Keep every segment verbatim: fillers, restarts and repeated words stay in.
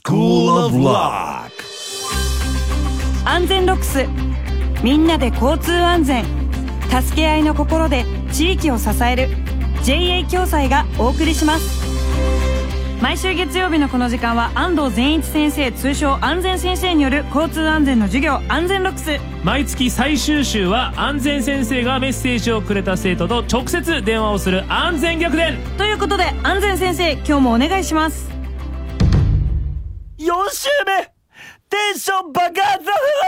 School of Rock。 安全ロックス、みんなで交通安全、助け合いの心で地域を支える ジェイエー 共済がお送りします。毎週月曜日のこの時間は安藤善一先生、通称安全先生による交通安全の授業、安全ロックス。 毎月最終週は安全先生がメッセージをくれた生徒と直接電話をする安全逆伝ということで、安全先生、今日もお願いします。 よん週目、テンション爆発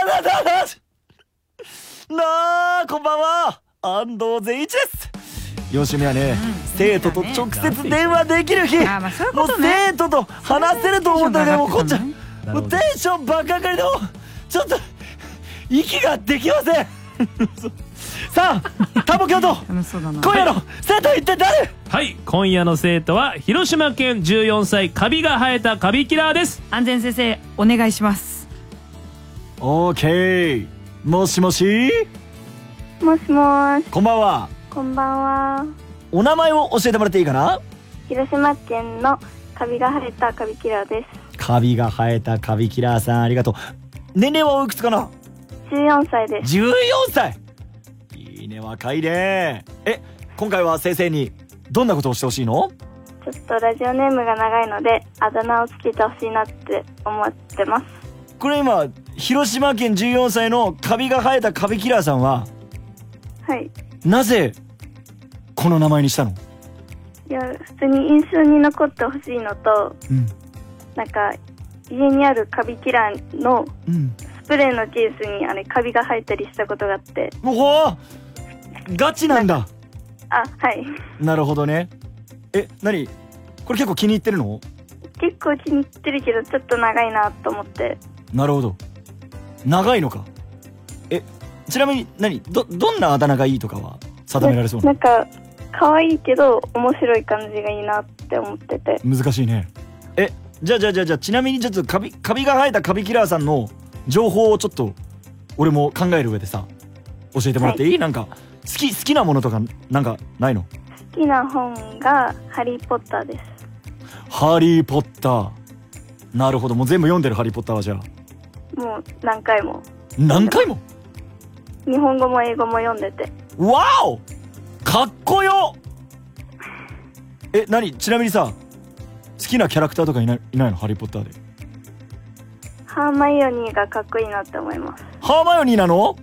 なあ、こんばんは、安藤善一です。よん週目はね、うん、生徒と直接電話できる日、 あ、まあそういうことね、 もう生徒と話せると思ったら、もうこっちゃもうテンション爆上がりでもちょっと息ができませんさあ、タモ教頭今夜の生徒は一体誰？ はい、今夜の生徒は広島県じゅうよんさい、カビが生えたカビキラーです。 安全先生、お願いします。 オーケー。もしもし。 もしもし。 こんばんは。 こんばんは。 お名前を教えてもらっていいかな？ 広島県のカビが生えたカビキラーです。 カビが生えたカビキラーさん、ありがとう。年齢はおいくつかな？ じゅうよんさいです。 じゅうよんさい。いいね、若いね。え、今回は先生にどんなことをしてほしいの？ ちょっとラジオネームが長いのであだ名をつけてほしいなって思ってます。 これ今、広島県じゅうよんさいのカビが生えたカビキラーさんは、 はい、 なぜこの名前にしたの？ いや、普通に印象に残ってほしいのと、うん、なんか家にあるカビキラーのスプレーのケースにあれカビが生えたりしたことがあって。 おお、ガチなんだ。 あ、はい。 なるほどね。え、何これ結構気に入ってるの？ 結構気に入ってるけどちょっと長いなと思って。 なるほど、長いのか。え、ちなみに何 ど, どんなあだ名がいいとかは定められそうな？ なんか可愛いけど面白い感じがいいなって思ってて。 難しいね。え、じゃあじゃあじゃあじゃあちなみにちょっとカビカビが生えたカビキラーさんの情報をちょっと俺も考える上でさ教えてもらっていい？はい、なんか好き好きなものとかなんかないの？ 好きな本がハリーポッターです。 ハリーポッター。なるほど、もう全部読んでるハリーポッターは。じゃあもう何回も何回も日本語も英語も読んでて。 わお、かっこよ。え、何ちなみにさ、好きなキャラクターとかいない、いないの？ハリーポッターで。 ハーマイオニーがかっこいいなって思います。 ハーマイオニーなの？ はい。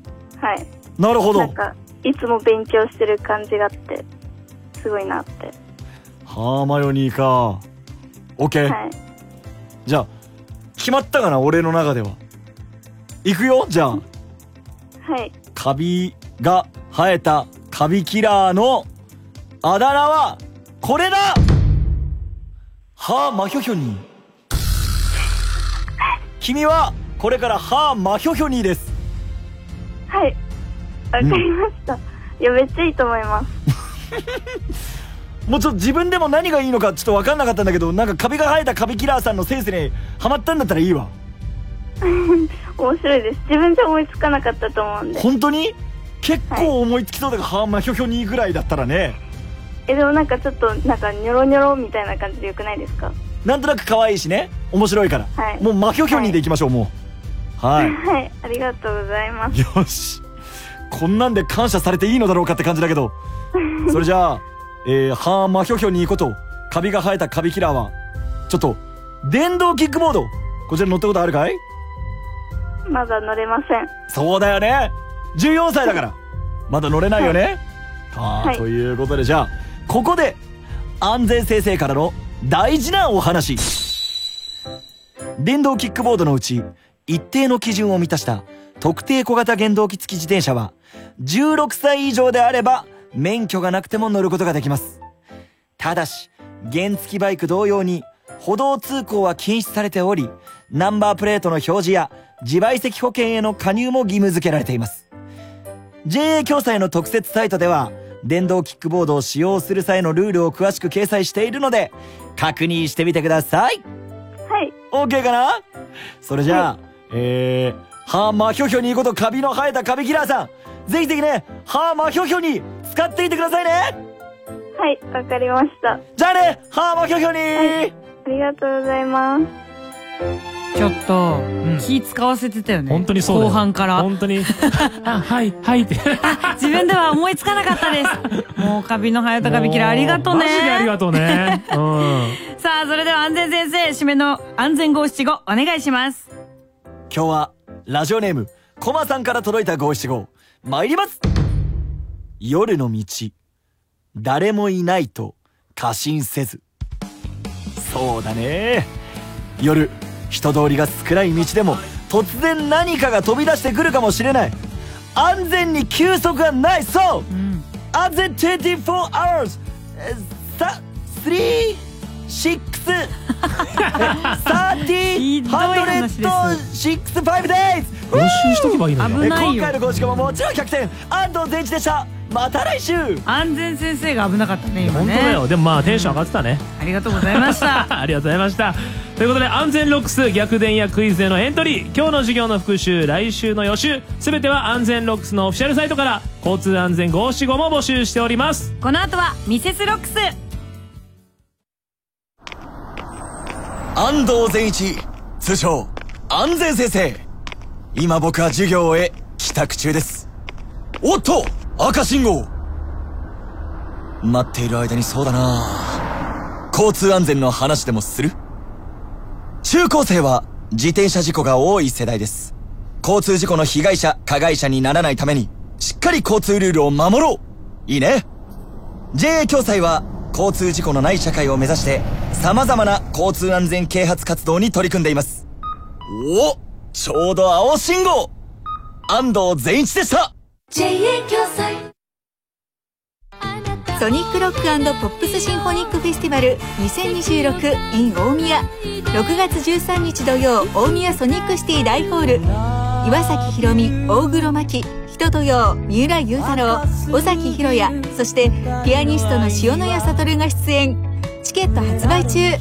なるほど。 なんかいつも勉強してる感じがあってすごいなって。 ハーマイオニーか。オッケー、はい、じゃあ決まったかな、俺の中では。いくよ、じゃあ。 はい。 カビが生えたカビキラーのあだ名はこれだ。ハーマヒョヒョニー。君はこれからハーマヒョヒョニーです。 はい、わかりました、うん、いやめっちゃいいと思いますもうちょっと自分でも何がいいのかちょっと分かんなかったんだけど、なんかカビが生えたカビキラーさんのセンスにハマったんだったらいいわ面白いです。自分じゃ思いつかなかったと思うんで。 本当に結構思いつきそうだが、はい、ハーマヒョヒョニーぐらいだったらね。 え、でもなんかちょっとなんかニョロニョロみたいな感じでよくないですか？ なんとなく可愛いしね、面白いから、はい、もうマヒョヒョニーでいきましょう、はい、もうはい、 はい、ありがとうございます。 よし、こんなんで感謝されていいのだろうかって感じだけどそれじゃあ、えー、ハーマヒョヒョニーことカビが生えたカビキラーはちょっと電動キックボード、こちら乗ったことあるかい？ まだ乗れません。 そうだよね、じゅうよんさいだからまだ乗れないよね、はい、あ、はい、ということで、じゃあここで安全先生からの大事なお話。電動キックボードのうち一定の基準を満たした特定小型原動機付き自転車はじゅうろくさい以上であれば免許がなくても乗ることができます。ただし原付きバイク同様に歩道通行は禁止されており、ナンバープレートの表示や自賠責保険への加入も義務付けられています。 ジェイエー 共済の特設サイトでは電動キックボードを使用する際のルールを詳しく掲載しているので確認してみてください。 はい、 OK かな。それじゃあ、はい、えー、ハーマヒョヒョニーことカビの生えたカビキラーさん、ぜひぜひね、ハーマヒョヒョニー使っていってくださいね。 はい、わかりました。 じゃあね、ハーマヒョヒョニー、 はい、ありがとうございます。 ちょっと、 うん気使わせてたよね。 本当にそうだよ。 後半から本当にあはいはいって自分では思いつかなかったですもうカビの生えたカビキラありがとうね。 マジでありがとうね。うん。 さあそれでは安全先生、締めの安全五七五お願いします。 今日はラジオネームコマさんから届いた五七五参ります。夜の道、誰もいないと過信せず。そうだね、夜人通りが少ない道でも突然何かが飛び出してくるかもしれない。安全に休息がない。そう、うん、安全にじゅうよじかんさスリーシックスサーティーハンドレッドシックスファイブデイズ。 練習しとけばいいのに。 危ないよ。 今回の五七五ももちろんひゃくてん安藤善一でした。また来週。 安全先生が危なかったね今ね。 本当だよ。でもまあテンション上がってたね。 ありがとうございましたありがとうございました。ということで安全ロックス逆電やクイズへのエントリー、今日の授業の復習、来週の予習、すべては安全ロックスのオフィシャルサイトから交通安全五七五も募集しております。 この後はミセスロックス。 安藤善一、通称安全先生。今僕は授業へ帰宅中です。おっと、赤信号。待っている間にそうだな、交通安全の話でもする？中高生は自転車事故が多い世代です。交通事故の被害者加害者にならないためにしっかり交通ルールを守ろう。いいね。 ジェーエー 共済は交通事故のない社会を目指して様々な交通安全啓発活動に取り組んでいます。お、ちょうど青信号。安藤善一でした。 ジェーエー 共済ソニックロック&ポップスシンフォニックフェスティバルにせんにじゅうろく in 大宮。ろくがつじゅうさんにち土曜、大宮ソニックシティ大ホール。岩崎宏美、大黒摩季、人とよう、三浦雄太郎、尾崎裕也、そしてピアニストの塩谷悟が出演。チケット発売中。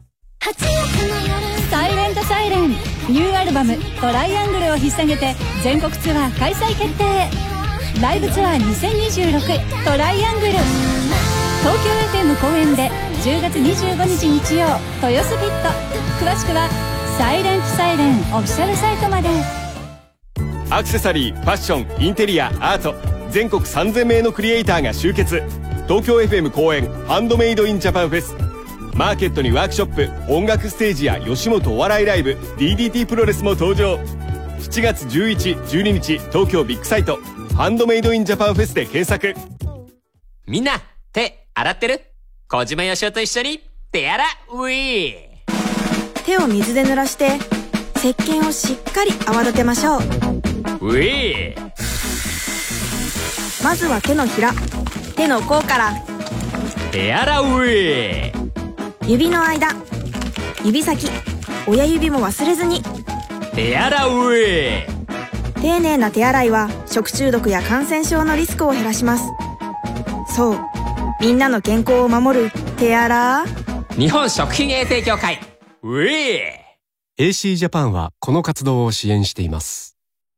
サイレントサイレンニューアルバムトライアングルを引っ提げて全国ツアー開催決定。ライブツアーにせんにじゅうろくトライアングル、東京 エフエム 公演でじゅうがつにじゅうごにち日曜、豊洲ピット。詳しくはサイレントサイレンオフィシャルサイトまで。 アクセサリー、ファッション、インテリア、アート、全国さんぜんめいのクリエイターが集結。東京 エフエム 公演ハンドメイドインジャパンフェス。マーケットにワークショップ、音楽ステージや吉本お笑いライブ、 ディーディーティー プロレスも登場。しちがつじゅういち、じゅうににち東京ビッグサイトハンドメイドインジャパンフェスで検索。 みんな手洗ってる？小島よしおと一緒に手洗うい。 手を水で濡らして石鹸をしっかり泡立てましょう。 うい。 まずは手のひら、手の甲から手洗うい。 指の間、指先、親指も忘れずに手洗うい。 丁寧な手洗いは食中毒や感染症のリスクを減らします。そう、みんなの健康を守る手洗日本食品衛生協会。うい。 エーシー ジャパンはこの活動を支援しています。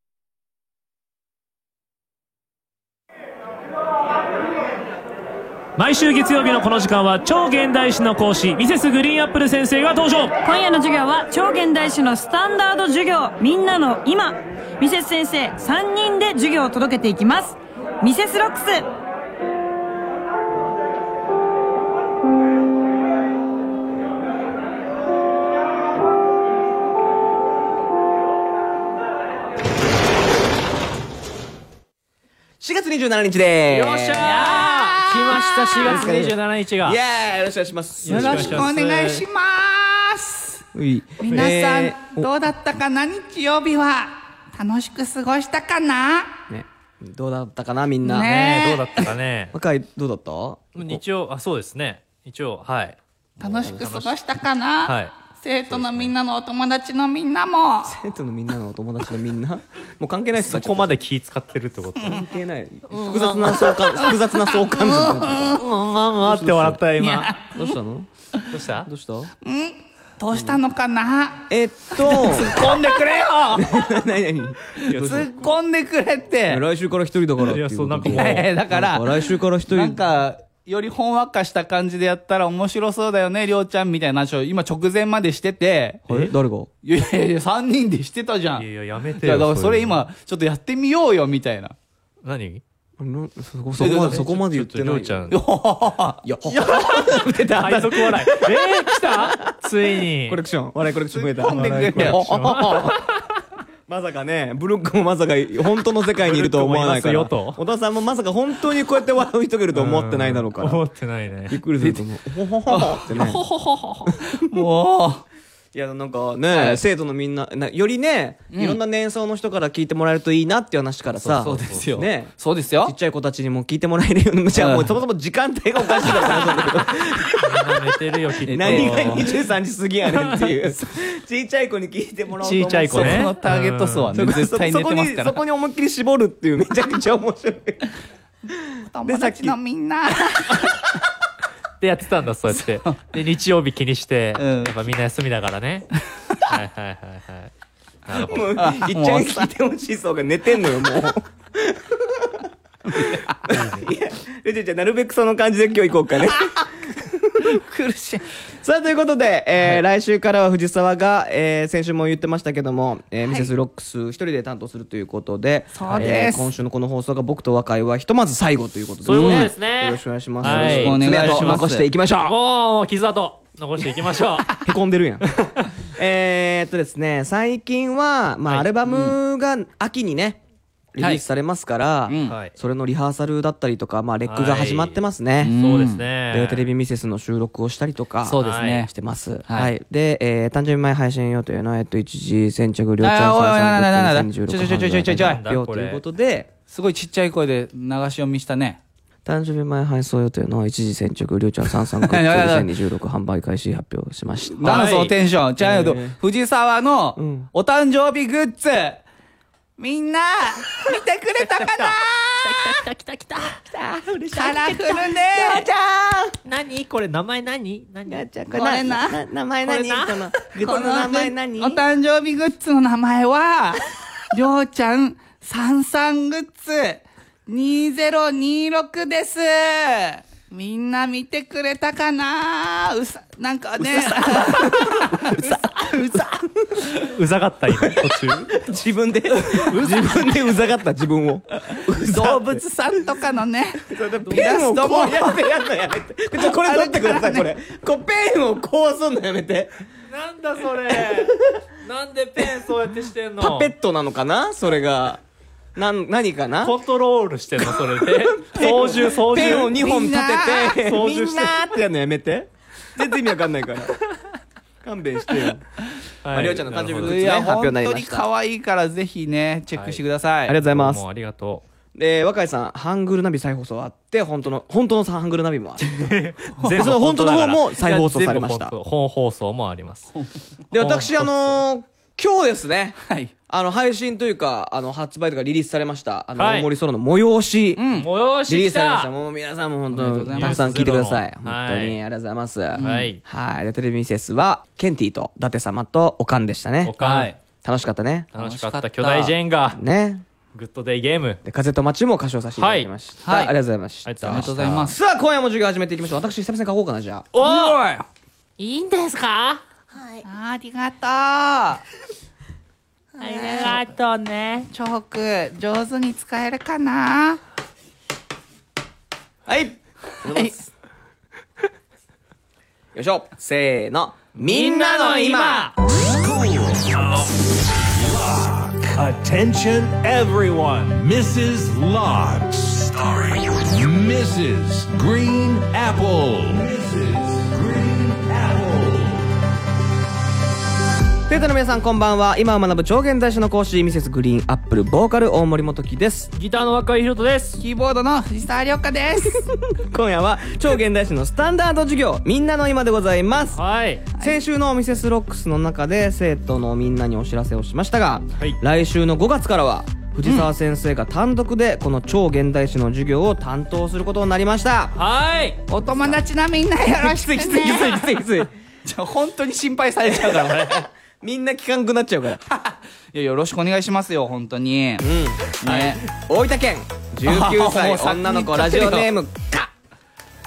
毎週月曜日のこの時間は超現代史の講師ミセスグリーンアップル先生が登場。 今夜の授業は超現代史のスタンダード授業、みんなの今。ミセス先生さんにんで授業を届けていきます。ミセスロックス。 しがつにじゅうしちにちでーす。 よっしゃー、来ました。しがつにじゅうしちにちが。 イエーイ、よろしくお願いします。 よろしくお願いします。皆さん、えー、どうだったかな？日曜日は楽しく過ごしたかな？ ね、どうだったかなみんな。 ねえ、どうだったかね。 若い、どうだった？ 一応、あ、そうですね。一応、はい。 楽しく過ごしたかな？ はい。 生徒のみんなのお友達のみんなも。 生徒のみんなのお友達のみんなもう関係ないっす。 そこまで気使ってるってこと？ 関係ない。複雑な相関、複雑な相関図。 あって笑った今。 どうしたの？ どうした？ どうした？ うん？どうしたのかな？ えっと突っ込んでくれよ。 何何？ 突っ込んでくれって。 来週から一人だから。 いや、そうなんかもう。 だから来週から一人。 なんかよりほんわかした感じでやったら面白そうだよね、りょうちゃんみたいな話を今直前までしてて。 え誰が？ いやいやいや、さんにんでしてたじゃん。 いやいや、やめていや、 よ。 だからそれ今、ちょっとやってみようよ、みたいな。 何そこ、そこまで、そこまで言ってない。 りょうちゃん。 いや、 いや、出た。 配属笑い。えー、来たついに。 コレクション。笑いコレクション増えた。 飛んでくれよ。 まさかね、ブルックもまさか本当の世界にいると思わないから。小田さんもまさか本当にこうやって笑う人がいると思ってないだろうから。 思ってないね。 びっくりすると思う。ほほほほってね。 もう。 いや、なんかね、生徒のみんな、よりね、いろんな年層の人から聞いてもらえるといいなっていう話からさ。 そうですよ。 ね。 そうですよ。 ちっちゃい子たちにも聞いてもらえるように。じゃあもうそもそも時間帯がおかしいからなんだけど。 寝てるよ、きっと。 何がにじゅうさんじ過ぎやねんっていう。ちっちゃい子に聞いてもらおうと思って。 ちっちゃい子ね。 そこのターゲット層はね、絶対寝てますから。 そこに思いっきり絞るっていうめちゃくちゃ面白い。 友達のみんな。 でやってたんだ、そうやって。で、日曜日気にして、やっぱみんな休みだからね。はいはいはいはい。なるほど。 もう、いっちゃん聞いてほしい層が寝てんのよ、もう。いや、じゃじゃなるべくその感じで今日行こうかね。 苦しい。 さあ、ということで、えー、来週からは藤沢が、えー、先週も言ってましたけども、えー、ミセスロックス一人で担当するということで、 そうです。 今週のこの放送が僕と和解はひとまず最後ということで、 そういうことですね。 よろしくお願いします。 はい。 よろしくお願いします。残していきましょう。 もう、傷跡、残していきましょう。 へこんでるやん。えーっとですね、最近は、まあ、アルバムが秋にね、リリースされますから、はい、それのリハーサルだったりとか、まあ、レックが始まってますね。 はい、そうですね。 で、テレビミセスの収録をしたりとか、 そうですね。 してます。はい。はい、で、えー、誕生日前配信予定の、えっと、一時先着、りょうちゃんさんさんにじゅうろくちょちょちょちょちょちょちょということで、 すごいちっちゃい声で流し読みしたね。 誕生日前配送予定の一時先着、りょうちゃんさんさんグッズにせんにじゅうろく販売開始発表しました。 なんそのテンション。ちゃうよ、藤沢のお誕生日グッズ。みんな、見てくれたかな？ 来た来た来た来た。来た。嬉しい。 カラフルね。 りょうちゃん。 何これ名前何？何？ りょうちゃん、 これな。 名前何？この、この名前何？ お誕生日グッズの名前は、りょうちゃんさんさんグッズにせんにじゅうろくです。みんな見てくれたかな？うさ、なんかね。 うさ、うさ。 うざがった今、途中。 自分で、自分でうざがった自分を。 動物さんとかのね。 ペンをこうやってやんのやめて。ちょ、これ取ってください、これ。こうペンをこうすんのやめて。 なんだそれ。なんでペンそうやってしてんの？ パペットなのかなそれが。なん、何かなコントロールしてんのそれで。操縦、操縦。 ペンをにほん立てて、 操縦して。 みんなーってやるのやめて。全然意味わかんないから。勘弁してよ。まあ、りょうちゃんの誕生日グッズね、発表になりました。 本当に可愛いからぜひね、チェックしてください。 ありがとうございます。 もうありがとう。で、若井さん、ハングルナビ再放送あって、本当の、本当のハングルナビもあって。全部本当の方も再放送されました。 本放送もあります。 で、私、あのー、今日ですね。 はい。 あの、配信というか、あの、発売とかリリースされました。あの、大森ソロの催し。 うん。催し。 リリースされました。もう皆さんも本当に、たくさん聞いてください。本当に、ありがとうございます。 はい。 はい。で、テレビミセスは、ケンティと、伊達様と、おかんでしたね。 おかん。 楽しかったね。 楽しかった。巨大ジェンガ。 ね。 グッドデイゲーム。 で、風と街も歌唱させていただきました。はい。ありがとうございました。 ありがとうございます。 さあ、今夜も授業始めていきましょう。私、久々に書こうかな、じゃあ。 おいいいんですか？ はい。ありがとう。 ありがとうね。 チョーク、上手に使えるかな？ はい。はい。よいしょ。せーの。みんなの今。 Attention everyone. ミセス Locks. Starring ミセス Green Apple. ミセス Green Apple. 生徒の皆さんこんばんは。今を学ぶ超現代史の講師ミセスグリーンアップルボーカル大森元樹です。 ギターの若井宏斗です。 キーボードの藤沢涼香です。 今夜は超現代史のスタンダード授業みんなの今でございます。 はい。 先週のミセスロックスの中で生徒のみんなにお知らせをしましたが、はい、来週のごがつからは藤沢先生が単独でこの超現代史の授業を担当することになりました。 はい。 お友達のみんなよろしくね。 きついきついきついきついきつい。 じゃあ本当に心配されちゃうからね。 みんな聞かんくなっちゃうから。 いや、よろしくお願いしますよ、本当に。うん。 ね。大分県じゅうきゅうさい女の子ラジオネームかか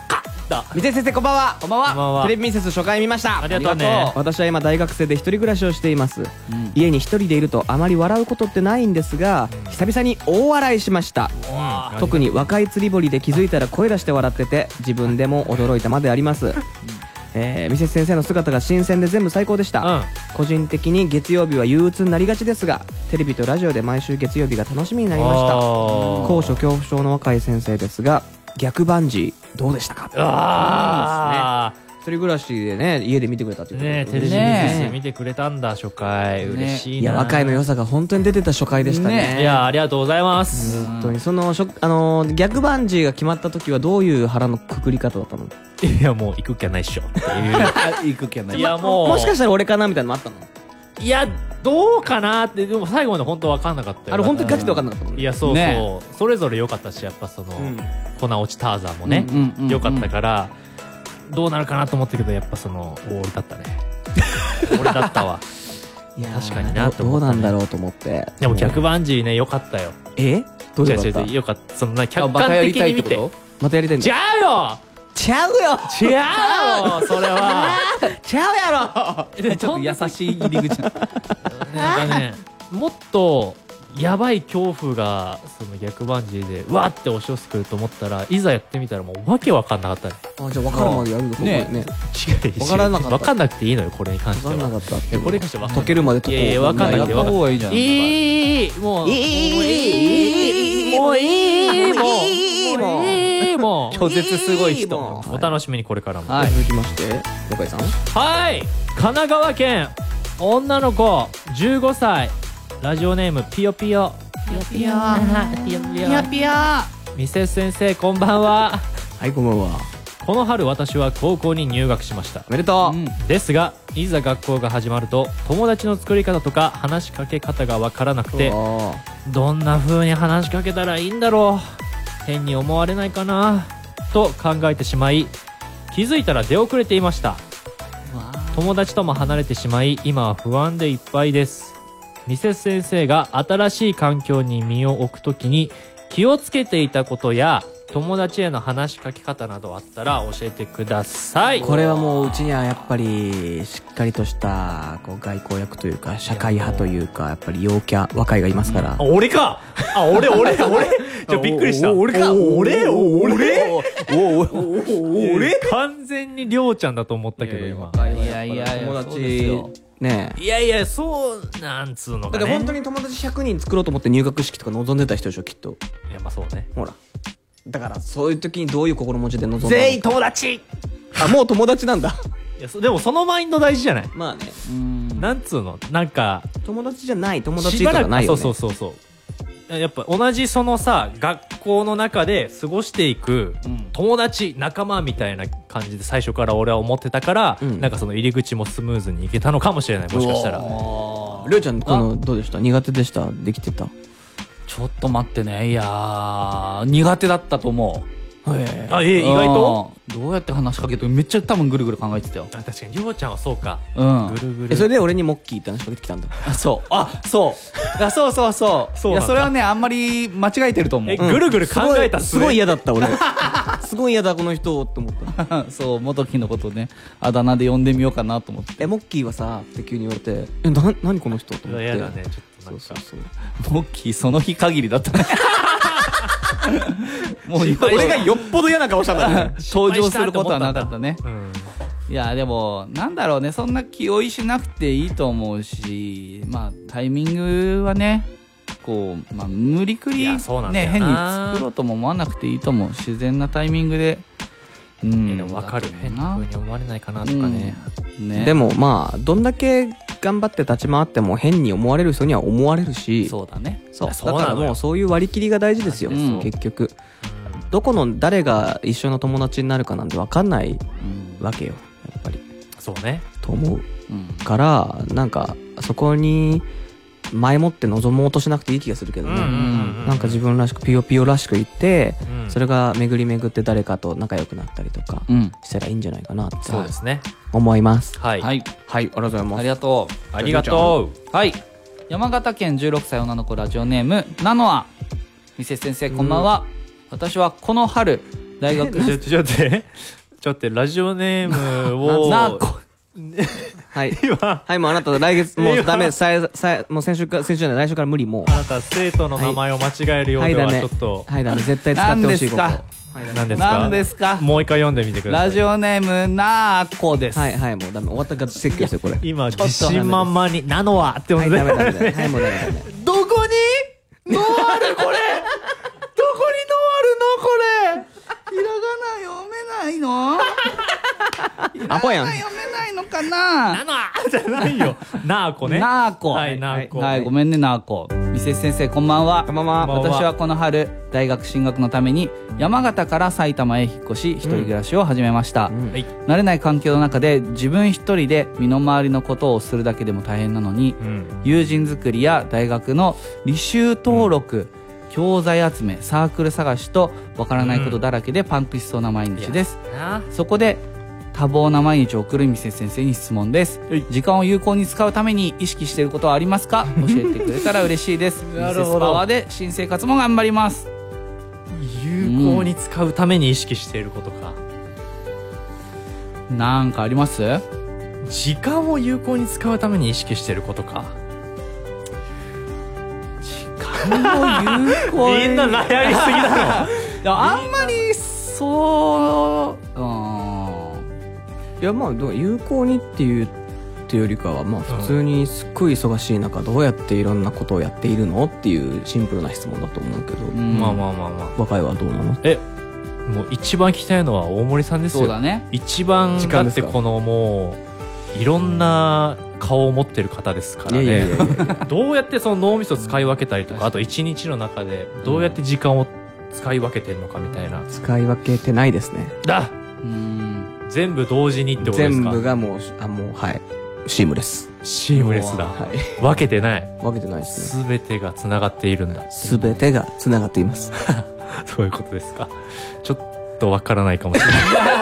た。 ミセス先生こんばんは。 こんばんは。 こんばんはテレビミセス初回見ました。 ありがとうね。 私は今大学生で一人暮らしをしています、家に一人でいるとあまり笑うことってないんですが、久々に大笑いしました。特に若い釣り堀で気づいたら声出して笑ってて、自分でも驚いたまであります。えー、ミセス先生の姿が新鮮で全部最高でした、うん、個人的に月曜日は憂鬱になりがちですが、テレビとラジオで毎週月曜日が楽しみになりました。高所恐怖症の若い先生ですが、逆バンジーどうでしたか？ああ、一人暮らしでね、家で見てくれたっていうことね。テレビミセス見てくれたんだ、初回。嬉しいな。 いや、若いの良さが本当に出てた初回でしたね。 いや、ありがとうございます。 本当にその、あの逆バンジーが決まった時はどういう腹のくくり方だったの？ いや、もう行く気はないっしょっていう。 行く気はない。 いや、もうもしかしたら俺かなみたいなのもあったの？ いや、どうかなって。でも最後まで本当分かんなかったよ。 あれ本当にガチで分かんなかったもんね。 いや、そうそう、それぞれ良かったし、やっぱその粉落ちターザンもね良かったから、どうなるかなと思ったけど、やっぱその俺だったね。俺だったわ。いや、確かになって思った。 どうなんだろうと思って。 でも逆バンジーね、良かったよ。 え？どういうこと？ 違う違う、良かった。そんな客観的に見て。 またやりたいんだ。 ちゃうよ。 ちゃうよ。 違うよ、それは。 ちゃうやろ。ちょっと優しい入り口。 なんかね、もっとやばい恐怖がその逆バンジーでうわって押し寄せてくると思ったら、いざやってみたらもうわけわかんなかったね。 あ、じゃあ分かるまでやるのかね。 ね、違う。分からなかった。分かんなくていいのよ、これに関しては。 分かんなかった。 これに関しては解けるまで解こう。 いやいや、分かんなくて分かんない。 いいじゃん。 いい、もういい、もういい、もういい、もういい、もう拒絶すごい人。 お楽しみにこれからも。 はい、続きまして向井さん。 はい、神奈川県女の子じゅうごさい、ラジオネームピヨピヨピヨピヨピヨピヨピヨ。 ミセス先生こんばんは。 はい、こんばんは。 この春私は高校に入学しました。 おめでとう、 うん、ですがいざ学校が始まると友達の作り方とか話しかけ方がわからなくて、どんな風に話しかけたらいいんだろう、変に思われないかなと考えてしまい、気づいたら出遅れていました。友達とも離れてしまい、今は不安でいっぱいです。ミセス先生が新しい環境に身を置くときに気をつけていたことや友達への話しかけ方などあったら教えてください。 これはもううちにはやっぱりしっかりとしたこう外交役というか社会派というか、やっぱり陽キャ若いがいますから。 あ、俺か。あ、俺俺俺ちょびっくりした。 俺か。俺俺俺完全にりょうちゃんだと思ったけど今。 いやいや、 友達ねえ。いやいや、そうなんつうのかね。 だって本当に友達ひゃくにん作ろうと思って入学式とか望んでた人でしょきっと。 いや、まあそうね。 ほら。だからそういう時にどういう心持ちで臨んだの？ 全員友達。 あ、もう友達なんだ。 いや、でもそのマインド大事じゃない？ まあね。 うん。なんつうの、なんか友達じゃない友達とかないよね。 そうそうそうそう。やっぱ同じそのさ、学校の中で過ごしていく友達、仲間みたいな感じで最初から俺は思ってたから、うん、なんかその入り口もスムーズにいけたのかもしれない。もしかしたら。りょうちゃん、このどうでした？苦手でした？できてた？ ちょっと待ってね。いやー、苦手だったと思う。 えー、あ、えー、意外とどうやって話しかけてめっちゃ多分ぐるぐる考えてたよ。 あ、確かにりょうちゃんはそうか。 うん。 ぐるぐる。 え、それで俺にモッキーって話しかけてきたんだ。 あ、そう。あ、そう。あ、そうそうそう。そう。いや、それはね、あんまり間違えてると思う。 え、ぐるぐる考えた。 すごい嫌だった俺。すごい嫌だこの人って思った。 そう、元木のことね、あだ名で呼んでみようかなと思って。 え、モッキーはさって急に言われて、え、な、何この人と思って。 嫌だね、ちょっとなんか。 そうそうそう。 モッキーその日限りだったね。 もう俺がよっぽど嫌な顔したんだね。 登場することはなかったね。うん、いやでもなんだろうね、そんな気負いしなくていいと思うし、まあタイミングはね、こう、まあ、無理くりね変に作ろうとも思わなくていいと思う。自然なタイミングで。 うん、でも分かる。変な風に思われないかなとかね。 うん、ね。でもまあどんだけ頑張って立ち回っても変に思われる人には思われるし。 そうだね。 そう。だからもうそういう割り切りが大事ですよ。うん、結局。どこの誰が一緒の友達になるかなんて分かんないわけよ。やっぱり。 そうね。 と思う。うん、からなんかそこに前もって望もうとしなくていい気がするけどね。なんか自分らしくピヨピヨらしく言って、うん、それが巡り巡って誰かと仲良くなったりとかしたらいいんじゃないかなって、 そうですね、 思います。 はい、 はい、 はい、ありがとうございます。 ありがとうありがとう。 はい、山形県じゅうろくさい女の子ラジオネームナノア。ミセス先生こんばんは。私はこの春大学ちょっと待ってちょっと待ってラジオネームをなこはいはいもうあなた来月もうダメさえさえもう先週から先週じゃない来週から無理もうあなた生徒の名前を間違えるようではちょっとはいダメ絶対使ってほしいここ何ですか何ですかもう一回読んでみてください。 ラジオネームなーこです。 はいはいもうダメ終わったから説教してこれ今自信満々になのはって思ってはいダメダメダメはいもうダメダメどこにノーあるこれどこにノーあるのこれひらがな読めないのアホやんひらがな読めないのかななのはじゃないよなーこねなーこはいなーこはいごめんねなーこミセス先生こんばんはこんばんは私はこの春大学進学のために山形から埼玉へ引っ越し一人暮らしを始めました、 はい、 慣れない環境の中で自分一人で身の回りのことをするだけでも大変なのに、うん、友人作りや大学の履修登録、うん、教材集めサークル探しとわからないことだらけでパンクしそうな毎日です、うん、そこで多忙な毎日を送るミセス先生に質問です、はい、時間を有効に使うために意識していることはありますか教えてくれたら嬉しいですミセスパワーで新生活も頑張ります有効に使うために意識していることか、 うん、なんかあります？ 時間を有効に使うために意識していることか時間を有効にみんな悩みすぎだろいやあんまりそううんいやまあ有効にっていうっていうよりかはまあ普通にすっごい忙しい中どうやっていろんなことをやっているのっていうシンプルな質問だと思うけど、うん、 まあまあまあまあ若いはどうなの？ えもう一番聞きたいのは大森さんですよ。 そうだね一番だってこのもういろんな顔を持ってる方ですからね。いやいやいやいやどうやってその脳みそ使い分けたりとかあと一日の中でどうやって時間を使い分けてるのかみたいな、 使い分けてないですね。 だうん全部同時にってことですか？ 全部がもうあもうはいシームレスシームレスだ、はい、分けてない分けてないですね。全てがつながっているんだ。 全てがつながっていますそういうことですか。ちょっとわからないかもしれない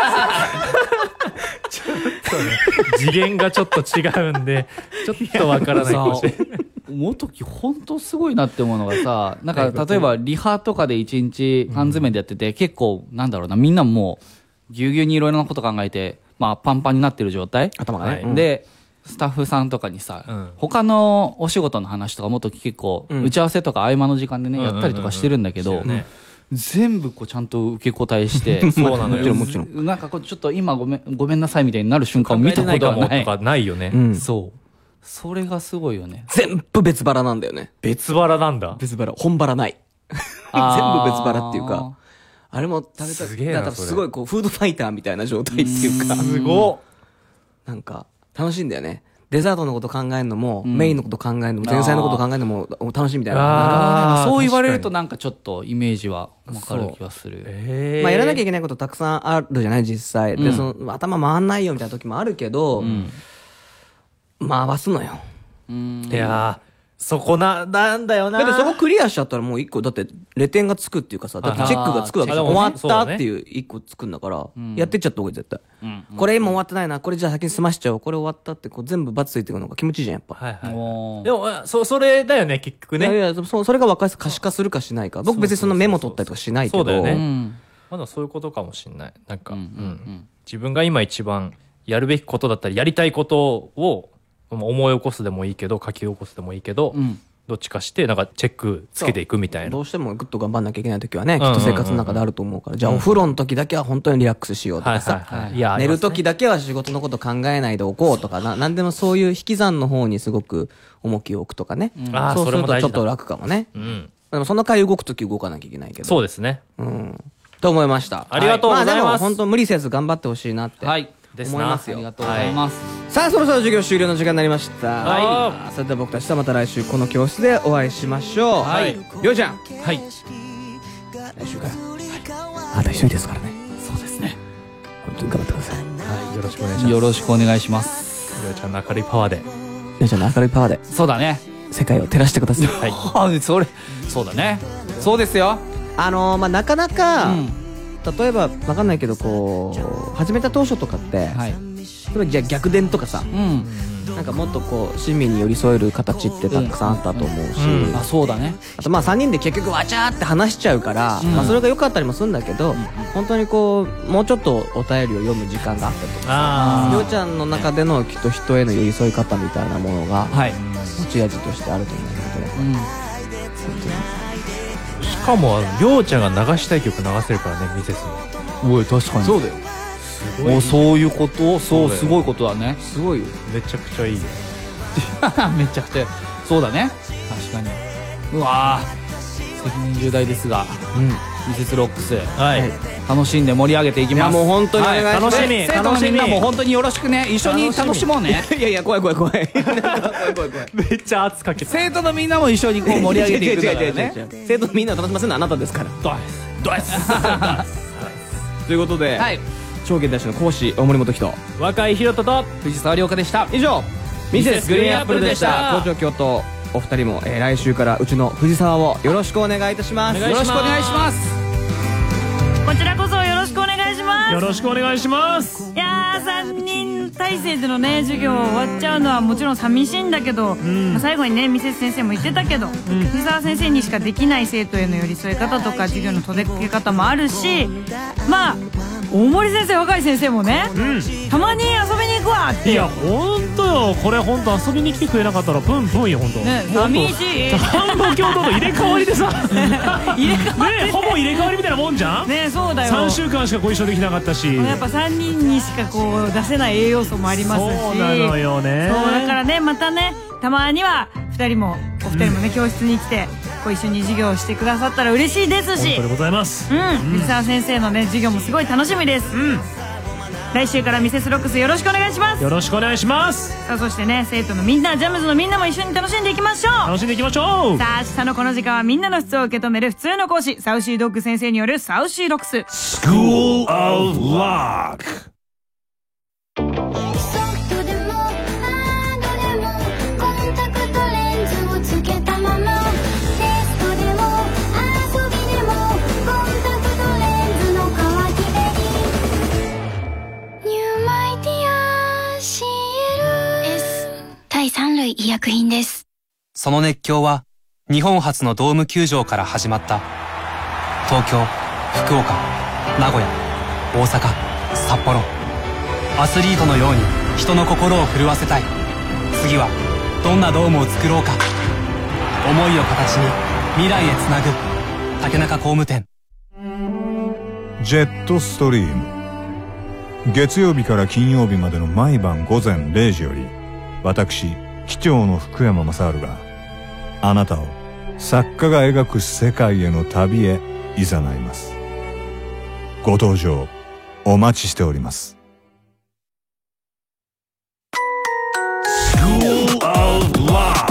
ちょっとね次元がちょっと違うんでちょっとわからないかもしれない思う時本当すごいなって思うのがさなんか例えばリハとかで一日缶詰でやってて、うん、結構なんだろうなみんなもうぎゅうぎゅうにいろいろなこと考えてまあパンパンになってる状態頭がね、 はい、でスタッフさんとかにさ、うん、他のお仕事の話とかもっと結構、うん、打ち合わせとか合間の時間でね、うん、やったりとかしてるんだけど、全部こうちゃんと受け答えしてそうなのよもちろんなんかこうちょっと今ごめんごめんなさいみたいになる瞬間を見たことがないとかないよね、 うん、そうそれがすごいよね。 全部別腹なんだよね。 別腹なんだ。 別腹本腹ない全部別腹っていうかあれも食べたいすげえな。 だからすごいこうフードファイターみたいな状態っていうかすごっなんか楽しいんだよね。デザートのこと考えるのも、うん、メインのこと考えるのも前菜のこと考えるのも楽しいみたいな。 あそう言われるとなんかちょっとイメージは分かる気がする。 えー、まあやらなきゃいけないことたくさんあるじゃない実際、うん、でその頭回んないよみたいな時もあるけど、うん、回すのよ。 うんいやーそこな、なんだよな。 だってそこクリアしちゃったらもう一個、だってレ点がつくっていうかさ、だってチェックがつくわけじゃん。終わったっていう一個つくんだから、やってっちゃった方がいい絶対。うん、これ今終わってないな、これじゃあ先に済ましちゃおう、これ終わったってこう全部バツついてくるのが気持ちいいじゃん、やっぱ。はいはい。 でも、そ、それだよね、結局ね。 いやいや、そ、それが分かり可視化するかしないか。僕別にそのメモ取ったりとかしないけど。 そうだよね。うん、まだそういうことかもしんない。なんか、うんうんうん、自分が今一番やるべきことだったり、やりたいことを思い起こすでもいいけど、書き起こすでもいいけど、うんどっちかしてなんかチェックつけていくみたいな。 どうしてもグッと頑張んなきゃいけない時はね、きっと生活の中であると思うから、じゃあお風呂の時だけは本当にリラックスしようとかさ、寝る時だけは仕事のこと考えないでおこうとかな、なんでもそういう引き算の方にすごく重きを置くとかね、そうするとちょっと楽かもね。でもその回動く時動かなきゃいけないけど。 そうですね。 うん。と思いました。 ありがとうございます。 まあでも本当無理せず頑張ってほしいなって。 はい。 思いますよ。 ありがとうございます。 さあそろそろ授業終了の時間になりました。 はい。 それでは僕たちとまた来週この教室でお会いしましょう。 はい。 りょうちゃん。 はい。 来週から。あと一人ですからね。 そうですね。 本当に頑張ってください。 はい。よろしくお願いします。 よろしくお願いします。 りょうちゃんの明るいパワーで。 りょうちゃんの明るいパワーで。 そうだね。 世界を照らしてください。 はい。それ、そうだね。そうですよ。 あのまあなかなか例えばわかんないけどこう始めた当初とかって。はい。 それじゃあ逆伝とかさ、なんかもっとこう親身に寄り添える形ってたくさんあったと思うし、 うんうん、あそうだね。 あとまあさんにんで結局わちゃーって話しちゃうから、うん、まあそれが良かったりもするんだけど、うん、本当にこうもうちょっとお便りを読む時間があったりとか、りょうちゃんの中でのきっと人への寄り添い方みたいなものが持ち味としてあると思うんだけど、うん、 しかもりょうちゃんが流したい曲流せるからね、ミセスに。 おい確かにそうだよ。おそういうこと、そうすごいことだね。 すごいよ。 めちゃくちゃいいよ。 めちゃくちゃそうだね。確かに。うわー責任重大ですが、うん、ミセスロックス、はい、楽しんで盛り上げていきます。 いやもう本当にお願いします。 楽しみ。生徒のみんなも本当によろしくね。一緒に楽しもうね。 いやいや怖い怖い怖い。怖い怖い怖い。 めっちゃ圧かけて。 生徒のみんなも一緒にこう盛り上げていくからね。 生徒のみんなを楽しませるのはあなたですから。 ドアスドアス。 ということで。はい。証券大使の講師大森本人、 若井宏人と藤沢涼香でした。 以上ミセスグリーンアップルでした。校長教頭お二人も、えー、来週からうちの藤沢をよろしくお願いいたします。 よろしくお願いします。 こちらこそよろしくお願いします。 よろしくお願いします。 いやーさんにん体制でのね授業終わっちゃうのはもちろん寂しいんだけど、うん、まあ、最後にねミセス先生も言ってたけど、うん、藤沢先生にしかできない生徒への寄り添い方とか授業の届け方もあるし、まあ大森先生若い先生もね、うん、たまに遊びに行くわって。 いやほんとよ、これほんと遊びに来てくれなかったらプンプンよほんとね。寂しい。 半分共同と入れ替わりでさ入れ替わりね、ほぼ入れ替わりみたいなもんじゃんね。そうだよ。 さんしゅうかんしかご一緒できなかったし、 やっぱさんにんにしかこう出せない栄養素もありますし、 そうなのよね。 そうだからね、またねたまにはふたりもお二人もね、うん、教室に来てこう一緒に授業をしてくださったら嬉しいですし、 本当でございます。 うん、藤沢先生のね授業もすごい楽しみです。うん、来週からミセスロックスよろしくお願いします。 よろしくお願いします。 さあそしてね生徒のみんな、ジャムズのみんなも一緒に楽しんでいきましょう。 楽しんでいきましょう。 さあ明日のこの時間はみんなの質を受け止める普通の講師サウシードッグ先生によるサウシーロックス School of Lock。 第三類医薬品です。 その熱狂は日本初のドーム球場から始まった。東京、福岡、名古屋、大阪、札幌。アスリートのように人の心を震わせたい。次はどんなドームを作ろうか。思いを形に未来へつなぐ。竹中工務店。 ジェットストリーム。月曜日から金曜日までの毎晩ごぜんれいじより、私機長の福山雅治があなたを作家が描く世界への旅へ誘います。ご搭乗お待ちしております。 School of Lock。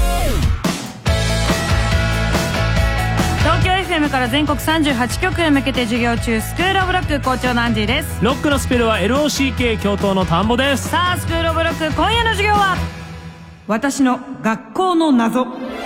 東京 エフエム から全国さんじゅうはちきょくへ向けて授業中、スクールオブロック校長のアンジーです。 ロックのスペルは エルオーシーケー 教頭の田んぼです。 さあスクールオブロック、今夜の授業は私の学校の謎。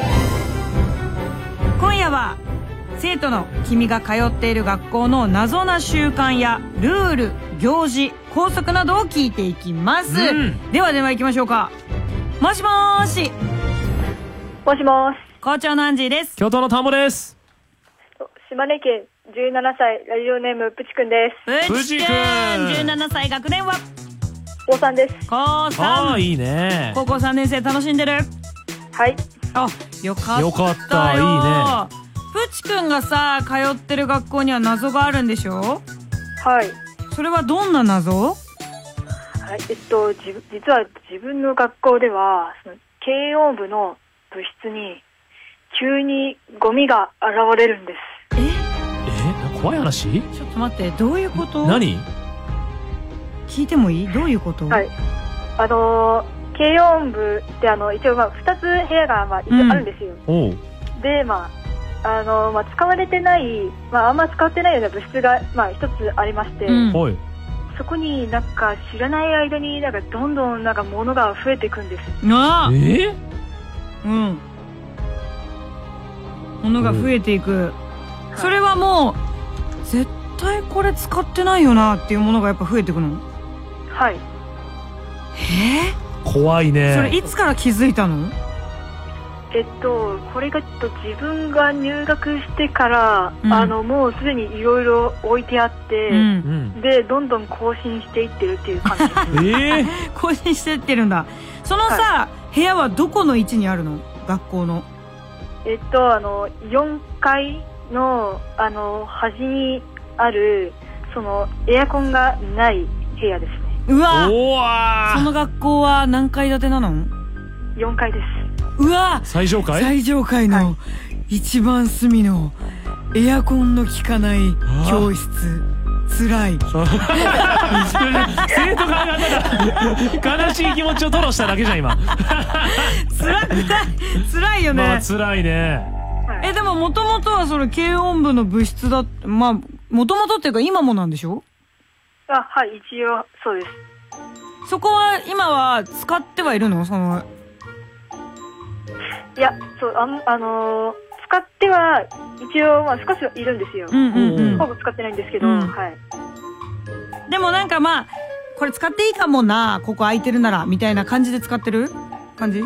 今夜は生徒の君が通っている学校の謎な習慣やルール、行事、校則などを聞いていきます、うん、では電話行きましょうか。もしもーし。 もしもーし。 校長のアンジーです。 教頭の田んぼです。 島根県じゅうななさい、ラジオネームプチくんです。 プチくんじゅうななさい、学年は高さんです。 高さん。 ああいいね。 高校さんねん生楽しんでる？ はい。 あ、よかったよ。 よかった、いいね。 プチくんがさ通ってる学校には謎があるんでしょ？ はい。 それはどんな謎？ はい、えっとじ実は自分の学校ではその軽音部の部室に急にゴミが現れるんです。 え？ え？怖い話？ ちょっと待って、どういうこと？ 何？ 聞いてもいい？どういうこと？ はい。あのー、軽音部ってあの一応まあふたつ部屋がまあ一応あるんですよ。 うん、おでまああのー、まあ使われてない、まああんま使ってないような部室がまあ一つありまして、うん、そこになんか知らない間になんかどんどんなんか物が増えていくんです。 あえー、 うん。物が増えていく。うん、それはもう絶対これ使ってないよなっていうものがやっぱ増えていくの？ はい。 え怖いね。 それいつから気づいたの？ えっとこれがちょっと自分が入学してから、うん、あのもうすでにいろいろ置いてあって、うん、でどんどん更新していってるっていう感じです。 えー、更新していってるんだ。そのさ、はい、部屋はどこの位置にあるの？学校の。 えっとあのよんかいのあの端にあるそのエアコンがない部屋ですね。 うわー、その学校は何階建てなの？ よんかいです。 うわ、 最上階？ 最上階の一番隅のエアコンの効かない教室。つらい。生徒側がただ悲しい気持ちを吐露しただけじゃん今。 つらくない？つらいよね。 まあ辛いね。 え、でももともとはそれ軽音部の部室だって、まあもともとっていうか今もなんでしょ？ あ、はい、一応そうです。 そこは今は使ってはいるの？そのいや、そう、あ, あのー、使っては一応、まあ、少しいるんですよ。 うんうんうん、 ほぼ使ってないんですけど、うん、はい。 でもなんかまあこれ使っていいかもな、ここ空いてるならみたいな感じで使ってる感じ？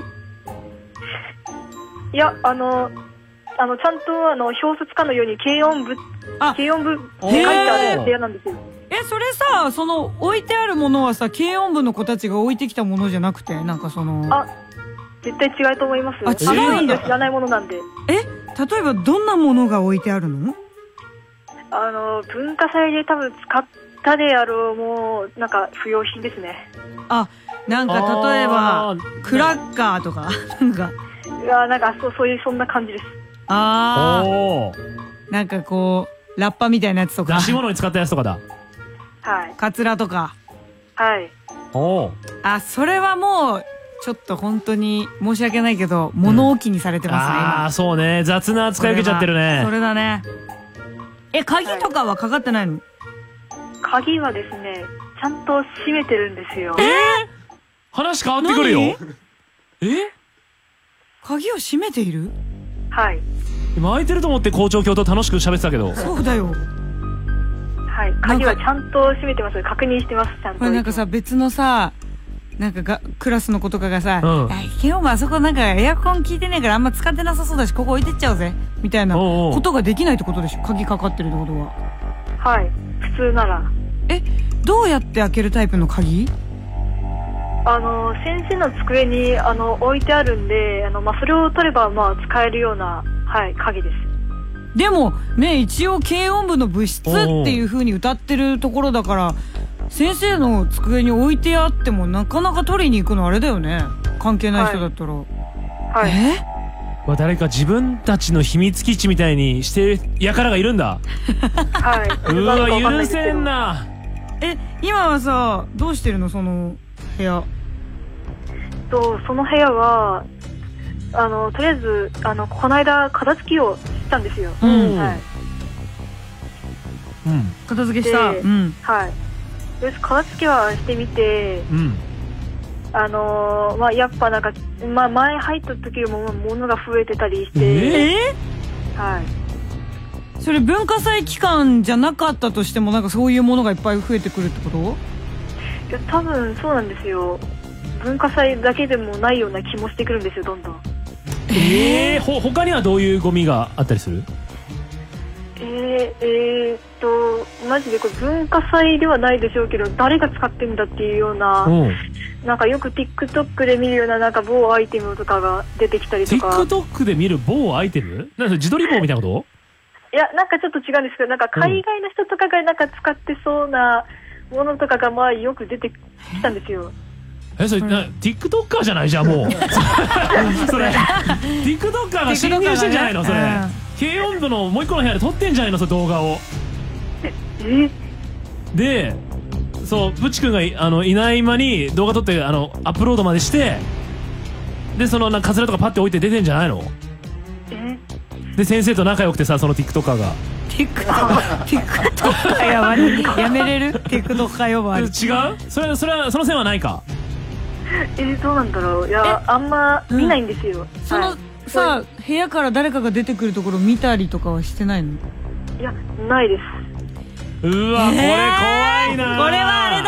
いや、あのあのちゃんとあの表札かのように軽音部軽音部って書いてある部屋なんですよ。 え、それさ、その置いてあるものはさ、軽音部の子たちが置いてきたものじゃなくて、なんかそのあ、絶対違うと思います。 あ、違うんだ。 知らないものなんで。 え、例えばどんなものが置いてあるの？ あの文化祭で多分使ったであろう、もうなんか不要品ですね。 あ、なんか例えばクラッカーとかなんか、 いや、なんかそうそういうそんな感じです。 ああ、なんかこうラッパみたいなやつとか、 出し物に使ったやつとかだ。 はい。 カツラとか。 はい。 お。 あ、それはもうちょっと本当に申し訳ないけど物置にされてますね、うん、 ああ、そうね、雑な扱い受けちゃってるね。 それだね。え、鍵とかはかかってないの？はい、 鍵はですね、ちゃんと閉めてるんですよ。 えー、話変わってくるよ。え？ 鍵を閉めている？ はい。 今開いてると思って校長教と楽しく喋ってたけど。 そうだよ。 はい、鍵はちゃんと閉めてます。確認してます。ちゃんと。 これなんかさ、別のさ、なんかがクラスの子とかがさ、 うん、 今日もあそこなんかエアコン効いてねえからあんま使ってなさそうだし、ここ置いてっちゃうぜみたいなことができないってことでしょ？鍵かかってるってことは。 はい、普通なら。 え、どうやって開けるタイプの鍵？ あの先生の机にあの置いてあるんで、あの、まあ、それを取ればまあ使えるような、はい、鍵です。 でもね、一応軽音部の部室っていう風に歌ってるところだから、先生の机に置いてあってもなかなか取りに行くのあれだよね、関係ない人だったら。はい、えまあ、誰か自分たちの秘密基地みたいにしてる輩がいるんだ。 はい。 うわ、許せんな。 え、今はさ、どうしてるの、その部屋？ とその部屋はあのとりあえずあのこの間片付けをしたんですよ。 うん、 はい。 うん、片付けした。うん、 はい。で片付けはしてみて、 うん、 あのー、まあやっぱなんか、まあ、前入った時よりも物が増えてたりして、 えー、はい。 それ文化祭期間じゃなかったとしてもなんかそういうものがいっぱい増えてくるってこと？ いや、多分そうなんですよ。文化祭だけでもないような気もしてくるんですよ、どんどん。 えー、ほ他にはどういうゴミがあったりする？ えー、えー、っとマジでこれ文化祭ではないでしょうけど、誰が使ってんだっていうような、うん、なんかよく TikTok で見るようななんか某アイテムとかが出てきたりとか。 TikTok で見る某アイテム？なんか自撮り棒みたいなこと？ いや、なんかちょっと違うんですけど、なんか海外の人とかがなんか使ってそうなものとかがまあよく出てきたんですよ。 え、それ、うん、TikToker じゃないじゃん、もう。それ TikToker が侵入してんじゃないの、それ。軽音部のもう一個の部屋で撮ってんじゃないの、それ動画を。 えで、そう、ブチ君が い, あのいない間に動画撮ってあのアップロードまでして、でそのなんかカツラとかパッて置いて出てんじゃないの？ えで先生と仲良くてさ、その TikToker が。 TikToker やばい。やめれる？ TikToker 呼ばわり。 違う？それそれはその線はないか。 えー、どうなんだろう。いや、あんま見ないんですよ。うん、 その、はい、さ、部屋から誰かが出てくるところ見たりとかはしてないの？ いや、ないです。 うわ、えー、これ怖いな。 これはあれだ。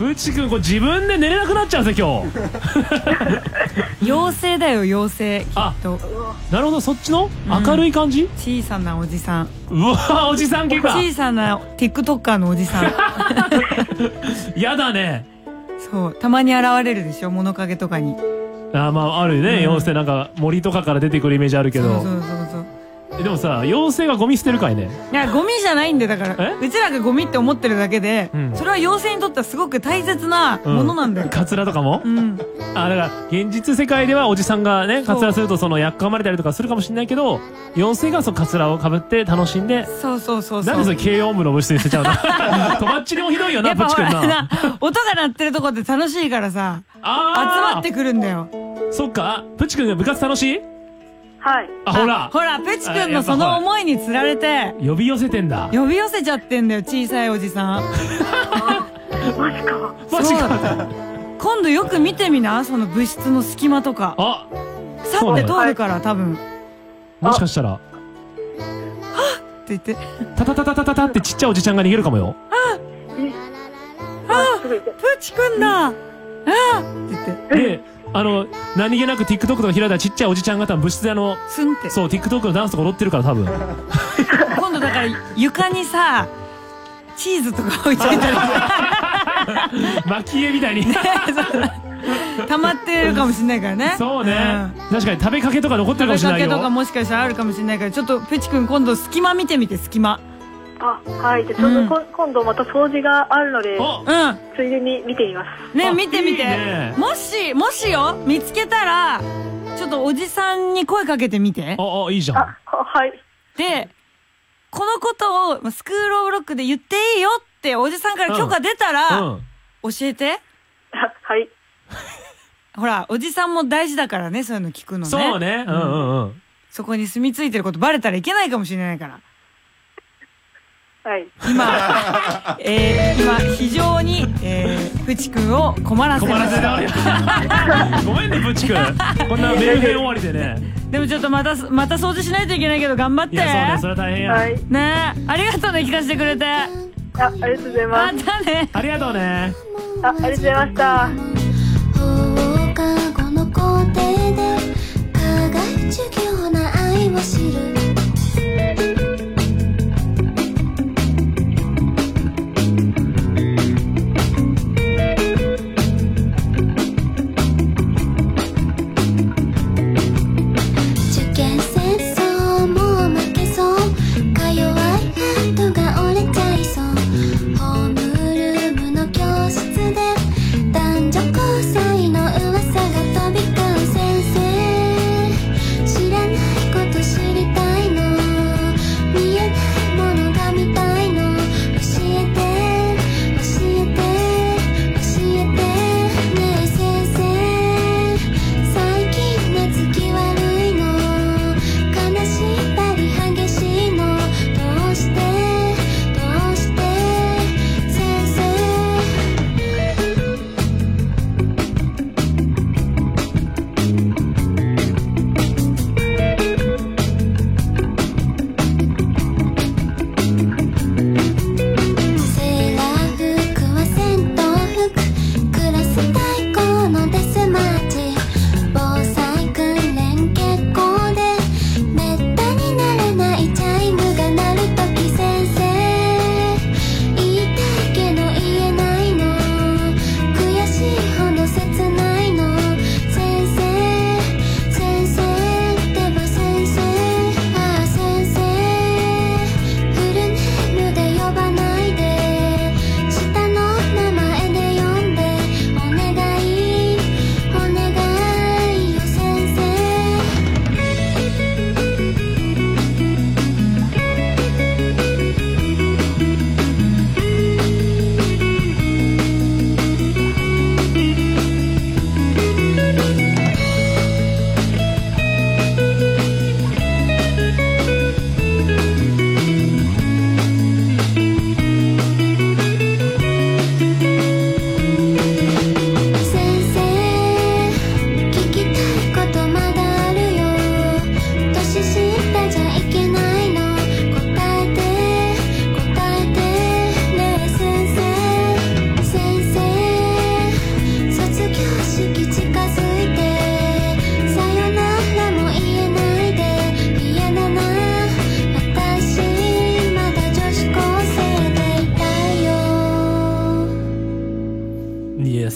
プチ君これ自分で寝れなくなっちゃうんですよ今日。 妖精だよ妖精。 あ、なるほど、そっちの明るい感じ、 小さなおじさん。 うわおじさん系か。 小さな TikToker のおじさん。 やだね。 そうたまに現れるでしょ物陰とかに。 あ、まああるよね、妖精なんか森とかから出てくるイメージあるけど。 そうそうそうそう。 でもさ、妖精がゴミ捨てるかいね。 いやゴミじゃないんで、だからうちらがゴミって思ってるだけで、うん、それは妖精にとってはすごく大切なものなんだよ。 うん、カツラとかも、うん、あ、だから現実世界ではおじさんがねカツラするとそのやっかまれたりとかするかもしれないけど、妖精がそのカツラをかぶって楽しんで。 そうそうそうそう。 なんでそれ軽音部の部室に捨てちゃうの。とばっちりもひどいよな、プチ君な。 音が鳴ってるとこって楽しいからさ、集まってくるんだよ。 そっか、プチ君が部活楽しい？ はい。 あ、ほらほらプチ君のその思いにつられて呼び寄せてんだ。 呼び寄せちゃってんだよ、小さいおじさん。 マジかマジか。 今度よく見てみな、その物質の隙間とか。 あ、 去って通るから多分。 もしかしたらはっって言ってタタタタタタタってちっちゃいおじちゃんが逃げるかもよ。 ああ、プチ君だ。あって言って。 であの何気なく TikTok とか開いたらちっちゃいおじちゃんが多分部室であのスンって、 そう TikTok のダンスとか踊ってるから多分。 今度だから床にさチーズとか置いといたら蒔絵みたいに溜まってるかもしれないからね。 そうね、うん、確かに食べかけとか残ってるかもしれないよ。 食べかけとかもしかしたらあるかもしれないから、ちょっとプチ君今度隙間見てみて。隙間。 あ、はい。じゃちょうど、うん、今度また掃除があるので、うん、ついでに見てみます。 ね、見てみて。いいね、もしもしよ見つけたらちょっとおじさんに声かけてみて。 ああ、いいじゃん。 あ、はい。 でこのことをスクールオブロックで言っていいよっておじさんから許可出たら、うんうん、教えて。 はい。 ほらおじさんも大事だからね、そういうの聞くのね。 そうね、うんうんうん。 そこに住み着いてることバレたらいけないかもしれないから。 はい、 今、えー、今非常に、えー、プチ君を困らせました。 ごめんねプチ君、こんな名言終わりでね。 でもちょっとまたまた掃除しないといけないけど頑張って。 いやそうね、それは大変や、はい、 ねえ、ありがとうね、聞かせてくれて。あ、 ありがとうございます。 またね。 ありがとうね。 あ、ありがとうございました。放課後の校庭で課外授業な愛を知る。知らないこと知りたい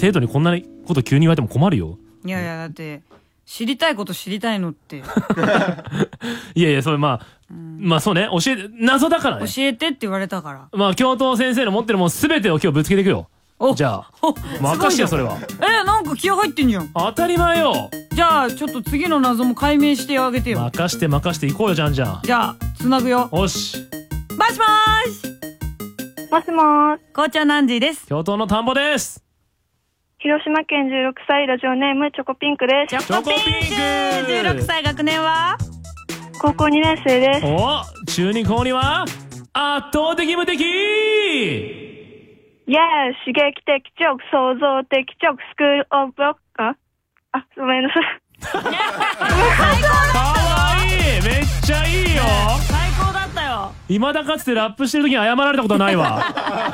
生徒にこんなこと急に言われても困るよ。 いやいや、だって知りたいこと知りたいのっていやいや、それまあ、うん、まあそうね、教えて、謎だからね。 教えてって言われたから。 まあ教頭先生の持ってるもん全てを今日ぶつけていくよ。じゃあ任してよ、それは。 え、なんか気合入ってんじゃん。 当たり前よ。 じゃあちょっと次の謎も解明してあげてよ。 任して任していこうよ、じゃんじゃん。 じゃあつなぐよ。 よし。 もしもーし。 もしもーし。 紅茶ナンジーです。 教頭の田んぼです。 広島県じゅうろくさい、ラジオネームチョコピンクです。 チョコピンク。じゅうろくさい、学年は高校にねん生です。 お、中二高には圧倒的無敵。 イエーイ、刺激的直、創造的直、スクールオブロック、あ、あ、ごめんなさい。 最高だった。 かわいい、めっちゃいいよ。 最高だったよ。 未だかつてラップしてる時に謝られたことはないわ。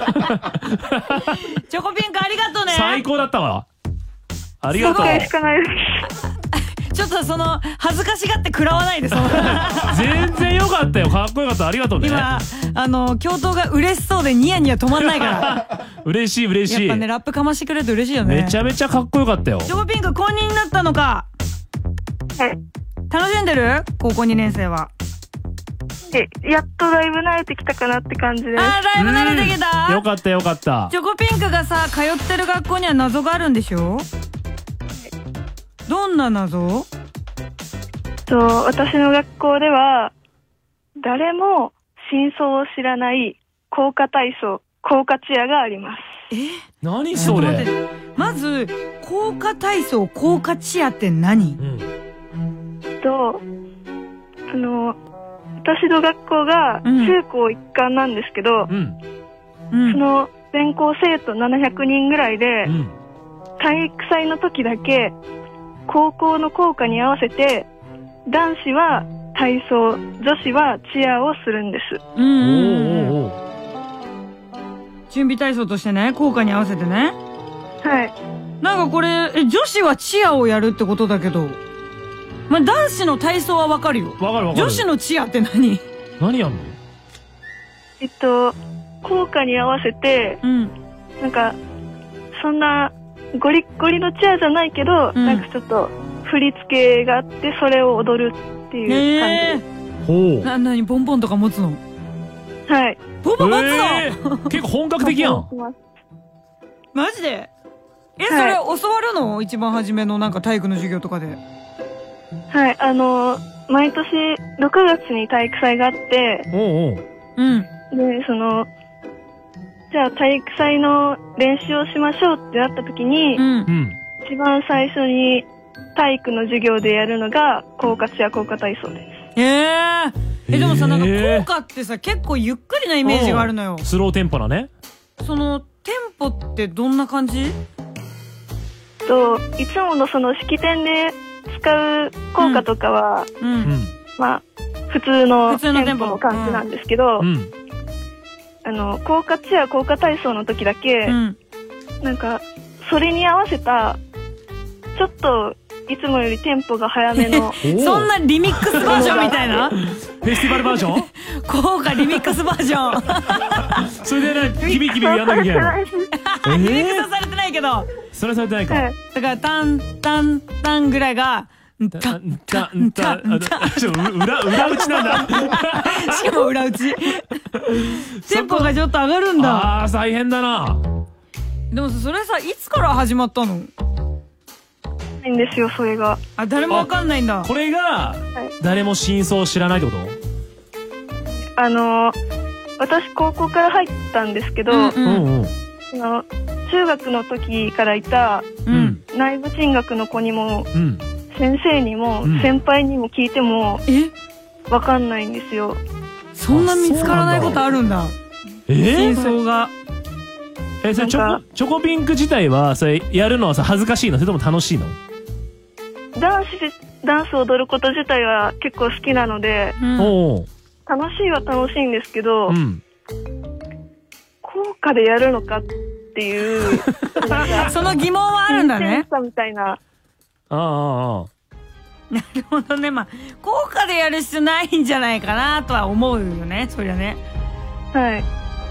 チョコピンクありがとうね。 最高だったわ。ありがとう。 しかないです。 ちょっとその恥ずかしがって食らわないで。その全然よかったよ、かっこよかった、ありがとうね。 今あの教頭が嬉しそうでニヤニヤ止まんないから嬉しい嬉しい。 やっぱね、ラップかましてくれると嬉しいよね。 めちゃめちゃかっこよかったよ。 チョコピンク公認になったのか。 はい。 楽しんでる？高校にねん生は。 え、やっとだいぶ慣れてきたかなって感じです。 あー、だいぶ慣れてきた。 よかったよかった。 チョコピンクがさ、通ってる学校には謎があるんでしょ？どんな謎？ と、私の学校では誰も真相を知らない校歌体操、校歌チアがあります。 え？ 何それ？ まず校歌体操、校歌チアって何？うん、 と、あの私の学校が中高一貫なんですけど、うんうん、その全校生徒ななひゃくにんぐらいで、うん、体育祭の時だけ高校の校歌に合わせて男子は体操、女子はチアをするんです。うんうんうん、 準備体操としてね、校歌に合わせてね。 はい。 なんかこれ、え、女子はチアをやるってことだけど、まあ、男子の体操はわかるよ。 わかるわかる。 女子のチアって何？ 何やんの？ えっと、校歌に合わせて、うん、なんか、そんな、ゴリッゴリのチアじゃないけど、うん、なんかちょっと、振り付けがあって、それを踊るっていう感じです。 ほう。 な、なに、ボンボンとか持つの？ はい。 ボンボン持つの？ えー、結構本格的やん。 マジで？え、それ教わるの？一番初めのなんか体育の授業とかで。 はい、あのー、毎年ろくがつに体育祭があって、 おうおう、 うん。 で、その、じゃあ体育祭の練習をしましょうってなった時に、うん、一番最初に体育の授業でやるのが、校歌チア校歌体操です。 へー。え、でもさ、なんか校歌ってさ、結構ゆっくりなイメージがあるのよ。 スローテンポなね。 その、テンポってどんな感じ？ と、いつものその式典で、使う校歌とかは、うんうん、まあ普通のテンポの感じなんですけど、うん、あの校歌チア校歌体操の時だけ、うん、なんかそれに合わせたちょっといつもよりテンポが速めのそんなリミックスバージョンみたいなフェスティバルバージョン校歌リミックスバージョンそれでね、キビキビやんなきゃいけないのリミックスされてないけど、 それされてないか、はい、 だからタンタンタンぐらいがタンタンタンタン、 ちょっと裏裏打ちなんだしかも裏打ちテンポがちょっと上がるんだ。 あー大変だな。 でもそれさ、いつから始まったの？ ないんですよ、それが。 あ、誰もわかんないんだ。 これが誰も真相を知らないってこと？ あの私高校から入ったんですけど、うんうん、その中学の時からいた、うん、内部進学の子にも、うん、先生にも、うん、先輩にも聞いてもわかんないんですよ。 そんな見つからないことあるんだ。 えー、 真相が。 え、それチョコ、チョコピンク自体はそれやるのはさ、恥ずかしいの？それとも楽しいの？ ダンスダンスを踊ること自体は結構好きなので、うん、楽しいは楽しいんですけど、うん、効果でやるのかっていうその疑問はあるんだね。 みたいな。 ああああ。 なるほどね。まあ効果でやる必要ないんじゃないかなとは思うよね。そりゃね。 はい。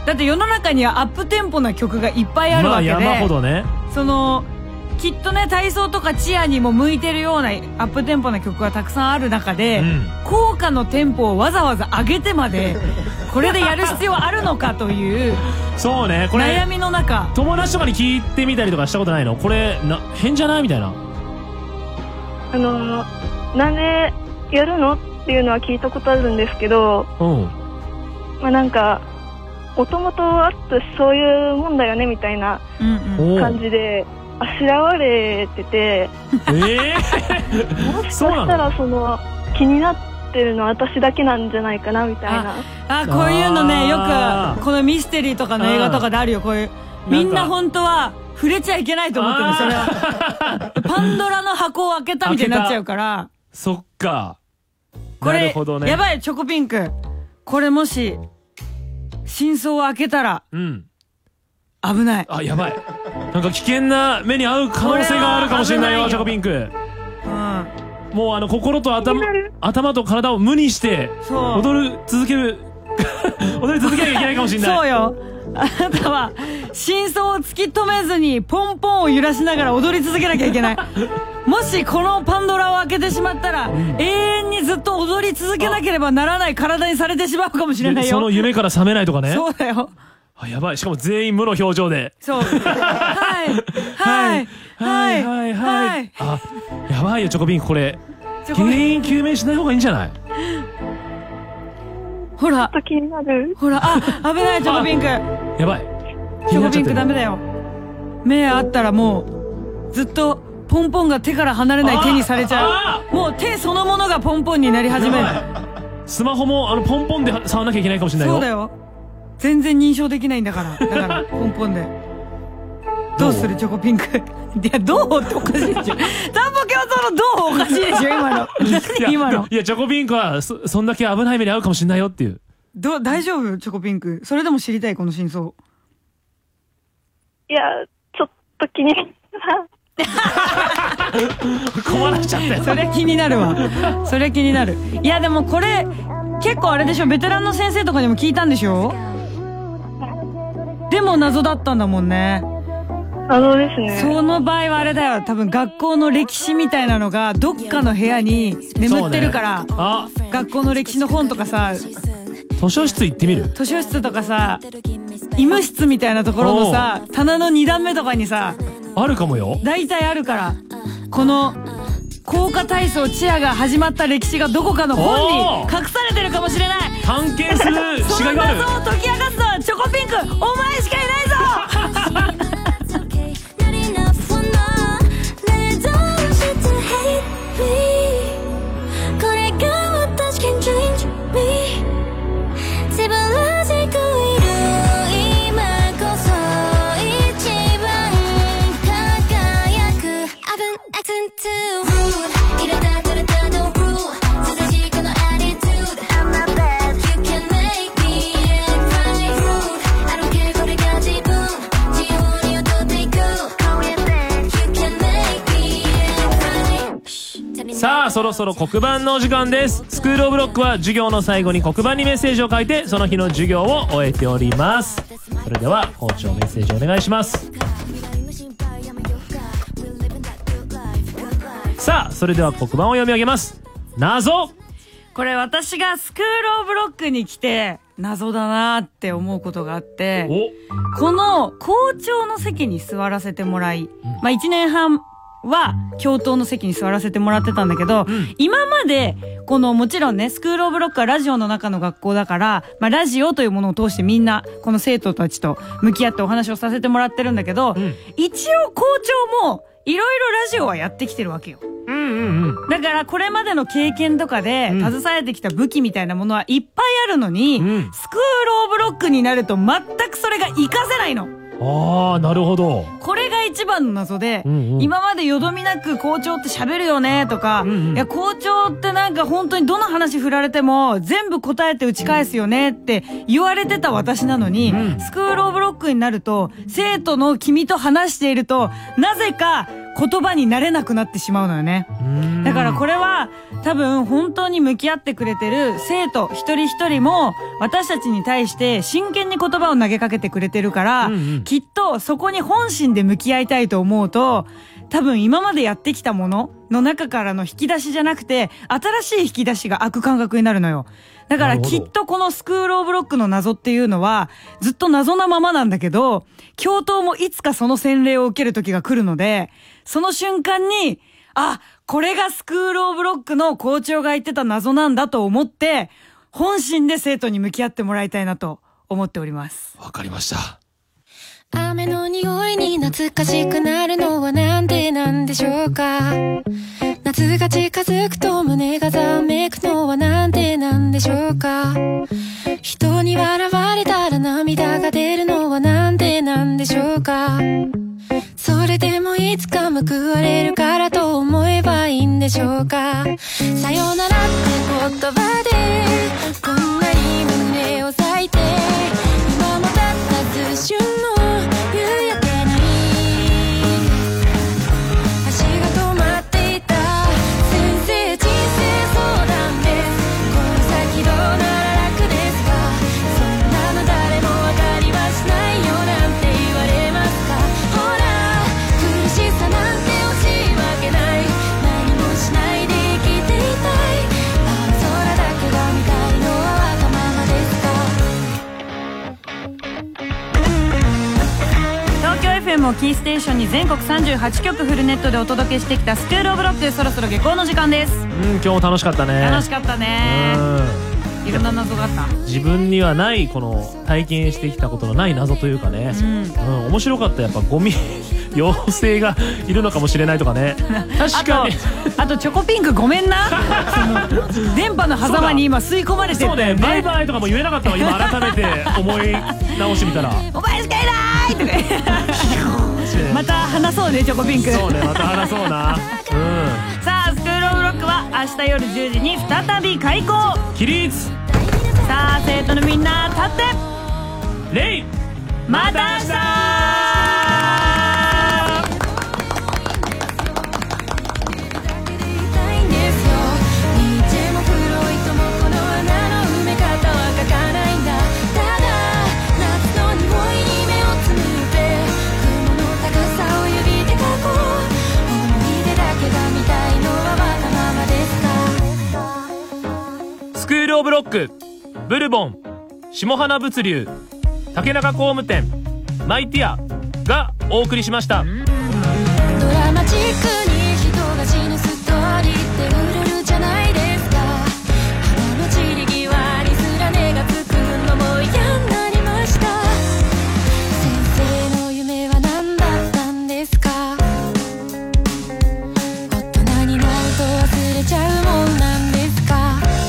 だって世の中にはアップテンポな曲がいっぱいあるわけで、 まあ山ほどね。 そのきっとね体操とかチアにも向いてるようなアップテンポな曲がたくさんある中で、うん、効果のテンポをわざわざ上げてまでこれでやる必要あるのかというそうね、これ悩みの中、 友達とかに聞いてみたりとかしたことないの？これな変じゃないみたいな。 あのなんでやるのっていうのは聞いたことあるんですけど、うん、まあなんかもともとあってそういうもんだよねみたいな感じであしらわれてて、えー、もしかしたらその気になってるのは私だけなんじゃないかなみたいな。 ああ、こういうのねよくこのミステリーとかの映画とかであるよ。こういうみんな本当は触れちゃいけないと思ってる。それはパンドラの箱を開けたみたいになっちゃうから。 そっか、 これなるほどね。 やばいチョコピンク、これもし真相を開けたら、うん、危ない。 あ、やばい。なんか危険な目に遭う可能性があるかもしれないよ、チョコピンク。うん。もうあの心と頭、頭と体を無にして踊る続ける踊り続けなきゃいけないかもしれない。 そうよ。あなたは真相を突き止めずにポンポンを揺らしながら踊り続けなきゃいけない。もしこのパンドラを開けてしまったら、うん、永遠にずっと踊り続けなければならない体にされてしまうかもしれないよ。 その夢から覚めないとかね。 そうだよ。 あ、やばい。しかも全員無の表情で。 そう。はいはいはいはいはい。 あ、やばいよチョコピンク、これ原因究明しない方がいいんじゃない？ ほら気になる。 ほら、あ、危ないチョコピンク。 やばい。 チョコピンクダメだよ。目あったらもうずっとポンポンが手から離れない手にされちゃう。もう手そのものがポンポンになり始める。 スマホもあのポンポンで触らなきゃいけないかもしれないよ。 そうだよ。全然認証できないんだから。だからポンポンでどうするチョコピンク。いや、どうっておかしいでしょ。タンポ共闘のどうおかしいでしょ今の。何今の。 いやチョコピンクは そ, そんだけ危ない目に遭うかもしれないよっていう。 どう大丈夫チョコピンク。それでも知りたいこの真相。 いやちょっと気になる。 困らしちゃって。 それ気になるわ。それ気になる。いやでもこれ結構あれでしょ、ベテランの先生とかにも聞いたんでしょ。でも謎だったんだもんね。 謎ですね。 その場合はあれだよ、多分学校の歴史みたいなのがどっかの部屋に眠ってるから、ね、あ、学校の歴史の本とかさ、 図書室行ってみる？ 図書室とかさ、医務室みたいなところのさ、棚のに段目とかにさ、 あるかもよ。 大体あるから、この効果体操チアが始まった歴史がどこかの本に隠されてるかもしれない。 探検するしがいがある。 その謎を解き明かすのはチョコピンク、お前しかいないぞ。 さあそろそろ黒板のお時間です。スクールオブロックは授業の最後に黒板にメッセージを書いてその日の授業を終えております。それでは校長メッセージお願いします。さあそれでは黒板を読み上げます。謎。 これ私がスクールオブロックに来て謎だなって思うことがあって、この校長の席に座らせてもらい、まあいちねんはんは教頭の席に座らせてもらってたんだけど、うん、今までこのもちろんねスクールオブロックはラジオの中の学校だから、まあ、ラジオというものを通してみんなこの生徒たちと向き合ってお話をさせてもらってるんだけど、うん、一応校長もいろいろラジオはやってきてるわけよ。うんうんうん、だからこれまでの経験とかで携えてきた武器みたいなものはいっぱいあるのに、うん、スクールオブロックになると全くそれが活かせないの。 ああ、なるほど。 これが一番の謎で、うんうん、今までよどみなく校長って喋るよねとか、うんうん、いや校長ってなんか本当にどの話振られても全部答えて打ち返すよねって言われてた私なのに、うん、スクールオブロックになると生徒の君と話しているとなぜか言葉になれなくなってしまうのよね。だからこれは多分本当に向き合ってくれてる生徒一人一人も私たちに対して真剣に言葉を投げかけてくれてるから、うんうん、きっとそこに本心で向き合いたいと思うと、多分今までやってきたものの中からの引き出しじゃなくて新しい引き出しが開く感覚になるのよ。だからきっとこのスクールオブロックの謎っていうのはずっと謎なままなんだけど、教頭もいつかその洗礼を受ける時が来るので、その瞬間に、あ、これがスクールオブロックの校長が言ってた謎なんだと思って、本心で生徒に向き合ってもらいたいなと思っております。 わかりました。 雨の匂いに懐かしくなるのはなんでなんでしょうか。夏が近づくと胸がざめくのはなんでなんでしょうか。人に笑われたら涙が出るのはなんでなんでしょうか。それでもいつか報われるからと思えばいいんでしょうか。さよならって言葉でこんなに胸を裂いて、今もたった数瞬の夕焼けに足が止まっていた。先生人生相談です。この先どうなら楽ですか。そんなの誰もわかりはしないよなんて言われますか。ほら苦しさなんて惜しいわけない。何もしないで生きていたい。青空だけが見たいのはわがままですか。 東京 エフエム をキーステーションに全国さんじゅうはちきょくフルネットでお届けしてきたスクールオブロック、そろそろ下校の時間です。 うん、今日も楽しかったね。 楽しかったね。いろんな謎があった。 自分にはないこの体験してきたことのない謎というかね、うん、うん、面白かった。やっぱゴミ妖精がいるのかもしれないとかね。確かにあと、あとチョコピンクごめんな。その電波の狭間に今吸い込まれてるんだよね。 そうね、バイバイとかも言えなかったわ。今改めて思い直してみたらお前しかいないとかまた話そうね、チョコピンク。 そうね、また話そうな。うん。 さあスクールオブロックは明日夜じゅうじに再び開校起立。 さあ生徒のみんな立って、 レイ、 また明日。 スクールオブロック、ブルボン、下花物流、竹中工務店、マイティアがお送りしました。 ドラマチックに人が死ぬストーリーってうるるじゃないですか。花の散り際にすら根がつくのも嫌になりました。先生の夢は何だったんですか。大人になると忘れちゃうもんなんですか。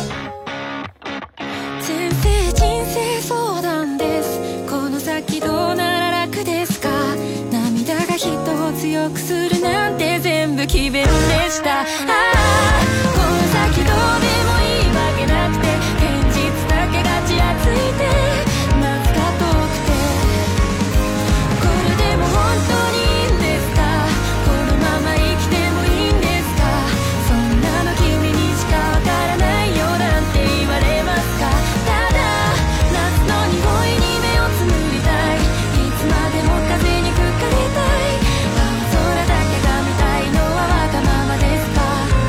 先生人生相談です。この先どうなら楽ですか。涙が人を強くするなんて全部詭弁でした。ああ、この先どうでもいいわけなくて、現実だけがちらついて夏が遠くて、これでも本当にいいんですか。このまま生きてもいいんですか。そんなの君にしかわからないよなんて言われますか。ただ夏の匂いに目をつむりたい。いつまでも風に吹かれたい。青空だけが見たいのはわがままですか。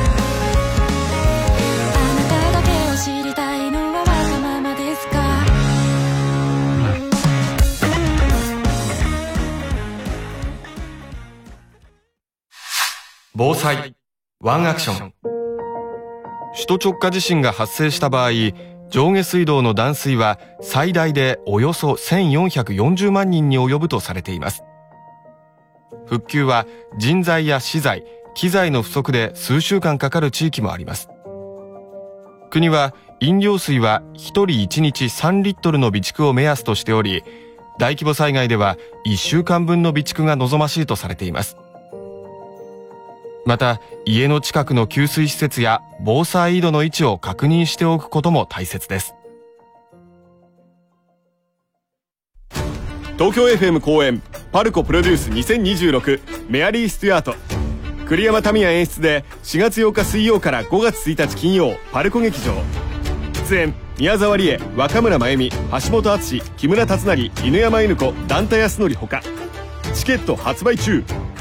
あなただけを知りたいのはわがままですか。 防災ワンアクション。首都直下地震が発生した場合、上下水道の断水は最大でおよそせんよんひゃくよんじゅうまんにんに及ぶとされています。復旧は人材や資材、機材の不足で数週間かかる地域もあります。国は飲料水はひとりいちにちさんリットルの備蓄を目安としており、大規模災害ではいっしゅうかんぶんの備蓄が望ましいとされています。また家の近くの給水施設や防災井戸の位置を確認しておくことも大切です。東京 エフエム 公演パルコプロデュースにせんにじゅうろくメアリー・スチュアート。 栗山民也演出でしがつようか水曜からごがつついたち金曜パルコ劇場。出演宮沢りえ、若村麻由美、橋本敦、木村達成、犬山犬子、段田康則ほか。チケット発売中。